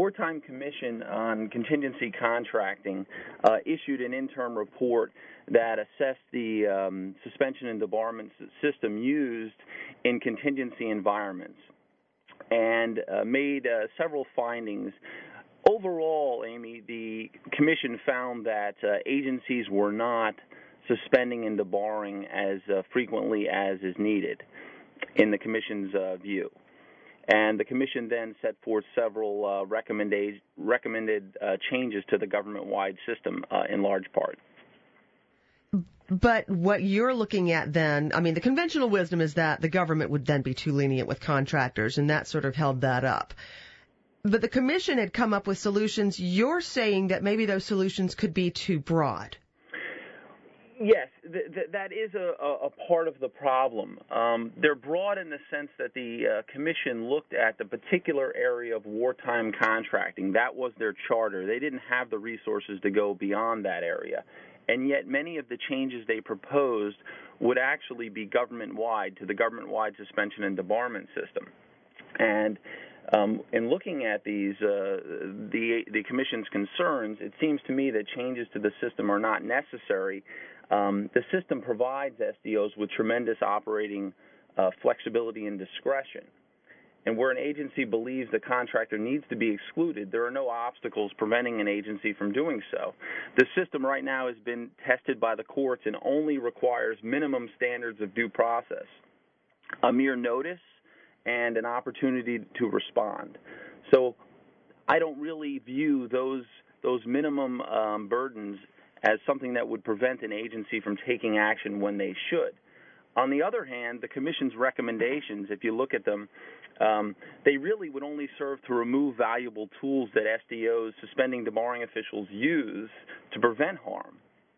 Wartime Commission on Contingency Contracting issued an interim report that assessed the suspension and debarment system used in contingency environments and made several findings. Overall, Amy, the Commission found that agencies were not suspending and debarring as frequently as is needed in the Commission's view. And the Commission then set forth several recommended changes to the government-wide system in large part. But what you're looking at then, I mean, the conventional wisdom is that the government would then be too lenient with contractors, and that sort of held that up. But the Commission had come up with solutions. You're saying that maybe those solutions could be too broad. Yes, that is a part of the problem. They're broad in the sense that the Commission looked at the particular area of wartime contracting. That was their charter. They didn't have the resources to go beyond that area. And yet many of the changes they proposed would actually be government-wide to the government-wide suspension and debarment system. And in looking at these, the Commission's concerns, it seems to me that changes to the system are not necessary. The system provides SDOs with tremendous operating flexibility and discretion. And where an agency believes the contractor needs to be excluded, there are no obstacles preventing an agency from doing so. The system right now has been tested by the courts and only requires minimum standards of due process, a mere notice, and an opportunity to respond. So I don't really view those minimum burdens as something that would prevent an agency from taking action when they should. On the other hand, the Commission's recommendations, if you look at them, they really would only serve to remove valuable tools that SDOs, suspending debarring officials, use to prevent harm.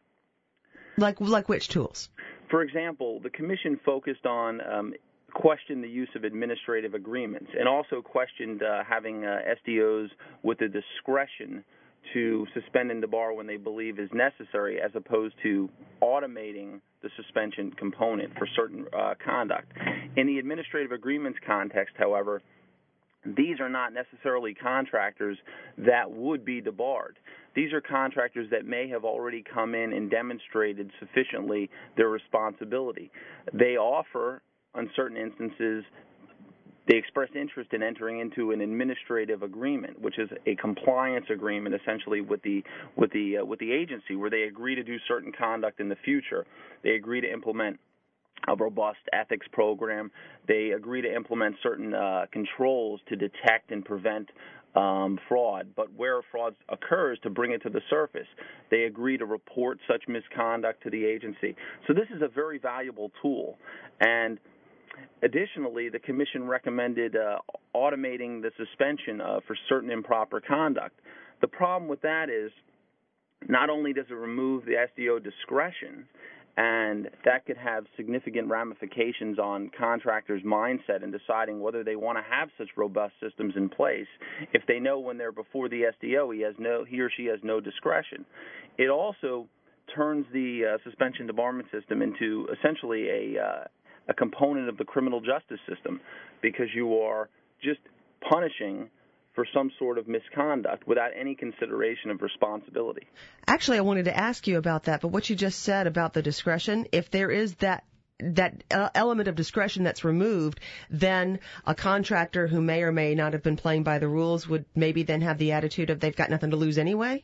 Like which tools? For example, the Commission focused on questioned the use of administrative agreements and also questioned having SDOs with the discretion to suspend and debar when they believe is necessary, as opposed to automating the suspension component for certain conduct. In the administrative agreements context, however, these are not necessarily contractors that would be debarred. These are contractors that may have already come in and demonstrated sufficiently their responsibility. They offer, on certain instances, they expressed interest in entering into an administrative agreement, which is a compliance agreement essentially with the agency, where they agree to do certain conduct in the future. They agree to implement a robust ethics program. They agree to implement certain controls to detect and prevent fraud, but where fraud occurs, to bring it to the surface. They agree to report such misconduct to the agency. So this is a very valuable tool. And additionally, the Commission recommended automating the suspension for certain improper conduct. The problem with that is not only does it remove the SDO discretion, and that could have significant ramifications on contractors' mindset in deciding whether they want to have such robust systems in place if they know when they're before the SDO he or she has no discretion. It also turns the suspension debarment system into essentially a component of the criminal justice system, because you are just punishing for some sort of misconduct without any consideration of responsibility. Actually, I wanted to ask you about that, but what you just said about the discretion, if there is that element of discretion that's removed, then a contractor who may or may not have been playing by the rules would maybe then have the attitude of they've got nothing to lose anyway?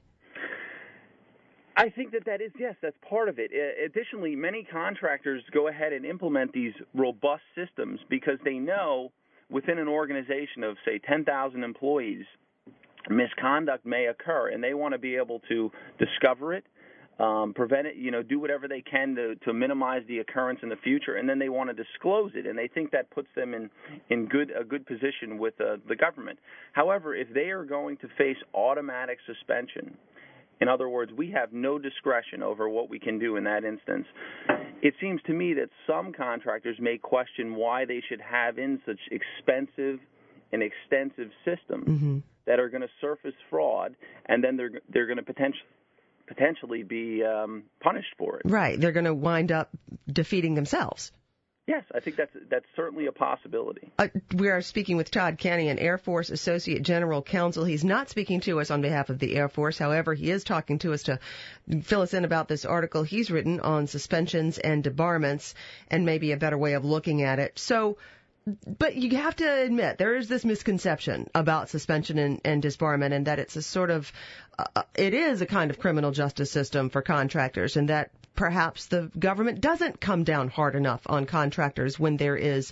I think that is, yes, that's part of it. Additionally, many contractors go ahead and implement these robust systems because they know within an organization of, say, 10,000 employees, misconduct may occur, and they want to be able to discover it, prevent it, do whatever they can to minimize the occurrence in the future, and then they want to disclose it, and they think that puts them in a good position with the government. However, if they are going to face automatic suspension, in other words, we have no discretion over what we can do in that instance, it seems to me that some contractors may question why they should have in such expensive and extensive systems that are going to surface fraud, and then they're going to potentially be punished for it. Right. They're going to wind up defeating themselves. Yes, I think that's certainly a possibility. We are speaking with Todd Kanian, Air Force Associate General Counsel. He's not speaking to us on behalf of the Air Force. However, he is talking to us to fill us in about this article he's written on suspensions and debarments and maybe a better way of looking at it. So, but you have to admit there is this misconception about suspension and disbarment, and that it's a sort of, it is a kind of criminal justice system for contractors, and that perhaps the government doesn't come down hard enough on contractors when there is,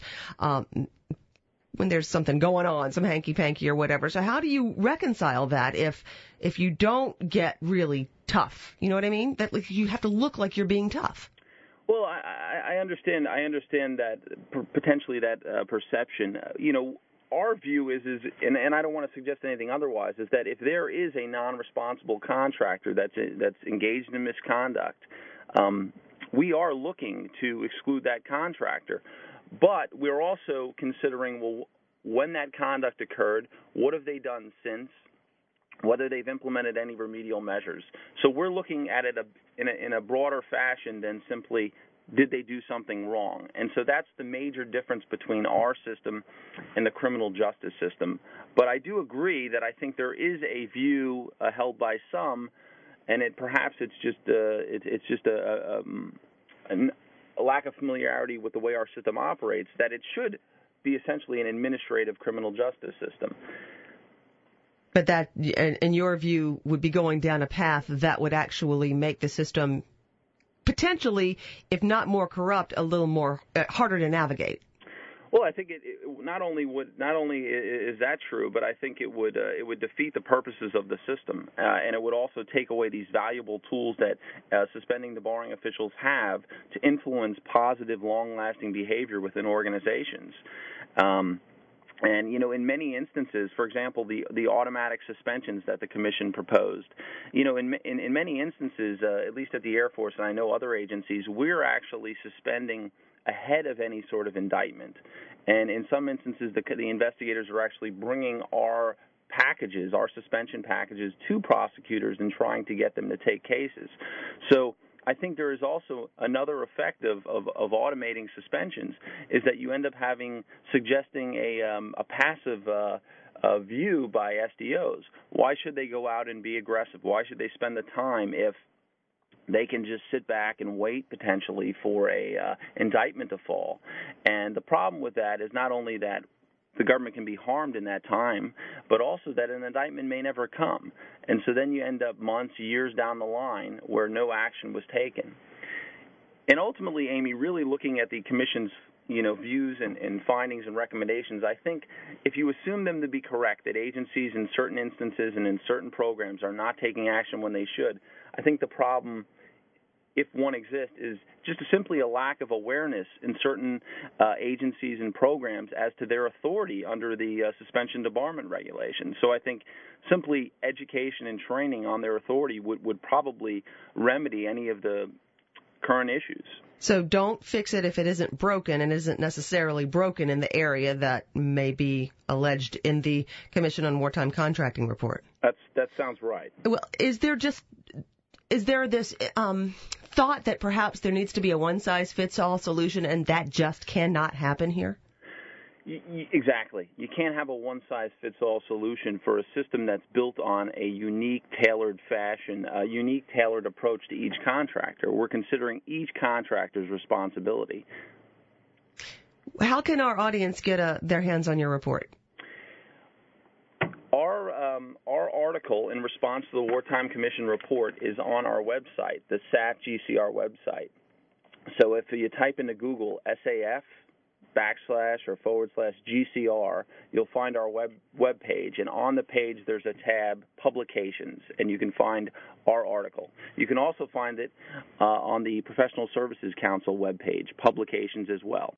when there's something going on, some hanky-panky or whatever. So how do you reconcile that if you don't get really tough? You know what I mean? That you have to look like you're being tough. Well, I understand. I understand that potentially that perception. Our view is, and I don't want to suggest anything otherwise, is that if there is a non-responsible contractor that's engaged in misconduct, we are looking to exclude that contractor. But we're also considering, well, when that conduct occurred, what have they done since? Whether they've implemented any remedial measures. So we're looking at it in a broader fashion than simply did they do something wrong. And so that's the major difference between our system and the criminal justice system. But I do agree that I think there is a view held by some, and it's just a lack of familiarity with the way our system operates, that it should be essentially an administrative criminal justice system. But that, in your view, would be going down a path that would actually make the system potentially, if not more corrupt, a little more harder to navigate. Well, I think it not only is that true, but I think it would defeat the purposes of the system, and it would also take away these valuable tools that suspending debarring officials have to influence positive, long-lasting behavior within organizations. And, in many instances, for example, the automatic suspensions that the Commission proposed, in many instances, at least at the Air Force and I know other agencies, we're actually suspending ahead of any sort of indictment. And in some instances, the investigators are actually bringing our packages, our suspension packages, to prosecutors and trying to get them to take cases. So I think there is also another effect of automating suspensions is that you end up suggesting a passive view by SDOs. Why should they go out and be aggressive? Why should they spend the time if they can just sit back and wait potentially for a indictment to fall? And the problem with that is not only that the government can be harmed in that time, but also that an indictment may never come. And so then you end up months, years down the line where no action was taken. And ultimately, Amy, really looking at the Commission's views and findings and recommendations, I think if you assume them to be correct, that agencies in certain instances and in certain programs are not taking action when they should, I think the problem, if one exists, is just simply a lack of awareness in certain agencies and programs as to their authority under the suspension debarment regulations. So I think simply education and training on their authority would probably remedy any of the current issues. So don't fix it if it isn't broken, and isn't necessarily broken in the area that may be alleged in the Commission on Wartime Contracting report. That sounds right. Well, is there this thought that perhaps there needs to be a one-size-fits-all solution, and that just cannot happen here? Exactly. You can't have a one-size-fits-all solution for a system that's built on a unique, tailored fashion, a unique, tailored approach to each contractor. We're considering each contractor's responsibility. How can our audience get their hands on your report? Our article in response to the Wartime Commission report is on our website, the SAT GCR website. So if you type into Google SAF //GCR, you'll find our web page, and on the page there's a tab, Publications, and you can find our article. You can also find it on the Professional Services Council webpage, Publications as well.